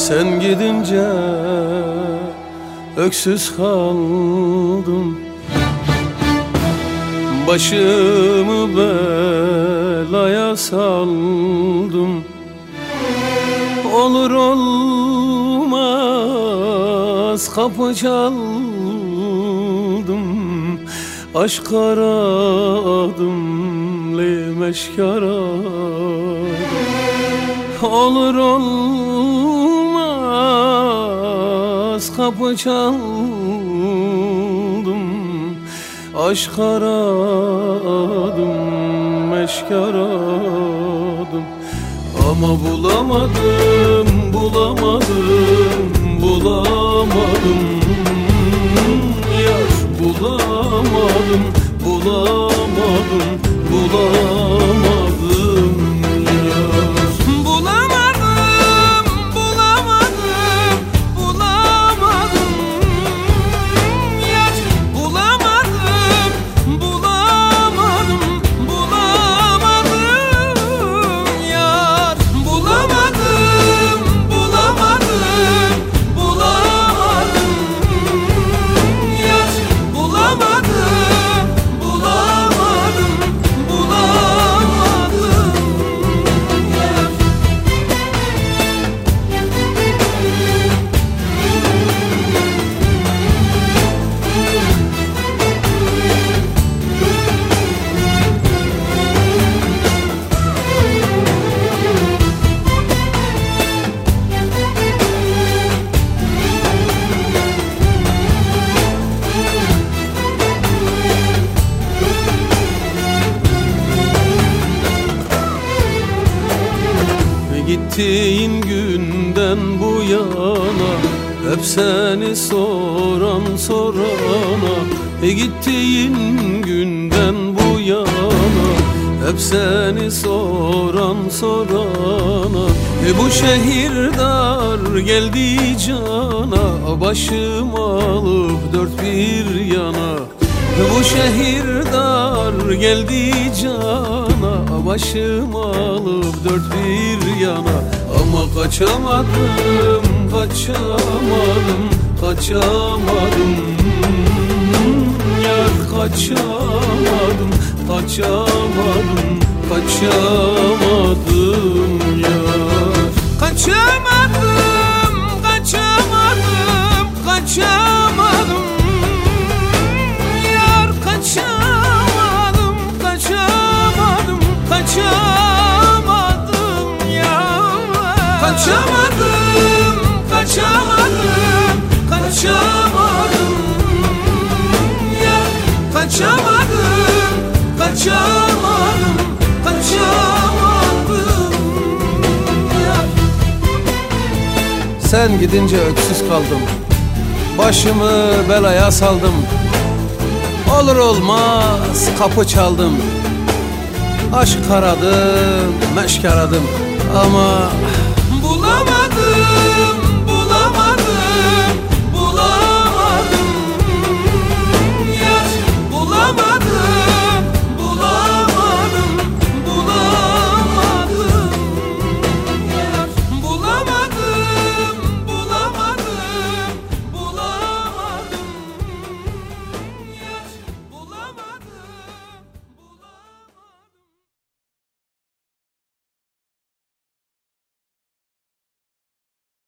Sen gidince öksüz kaldım, başımı belaya saldım. Olur olmaz kapı çaldım, aşk aradım, lemeşk aradım. Olur olmaz kapı çaldım, aşk aradım, meşk aradım. Ama bulamadım, bulamadım, bulamadım. Yar bulamadım, bulamadım, bulamadım. Yar bulamadım, bulamadım, bulamadım. Yar bulamadım, bulamadım, bulamadım. Yar bulamadım, bulamadım, bulamadım. Yar bulamadım, bulamadım, bulamadım. Yar. Gittiğin günden bu yana hep seni soran sorana. Gittiğin günden bu yana hep seni soran sorana. Bu şehir dar geldi cana, başım alıp dört bir yana. Bu şehir dar geldi cana, başım alıp dört bir yana. Ama kaçamadım, kaçamadım, kaçamadım. Yar kaçamadım, kaçamadım, kaçamadım yar. Kaçamadım, kaçamadım, kaçamadım. Yar kaçamadım, kaçamadım, kaçamadım yar. Kaçamadım, kaçamadım, kaçamadım. Yar kaçamadım, kaçamadım, kaçamadım yar. Sen gidince öksüz kaldım, başımı belaya saldım. Olur olmaz kapı çaldım, aşk aradım, meşk aradım. Ama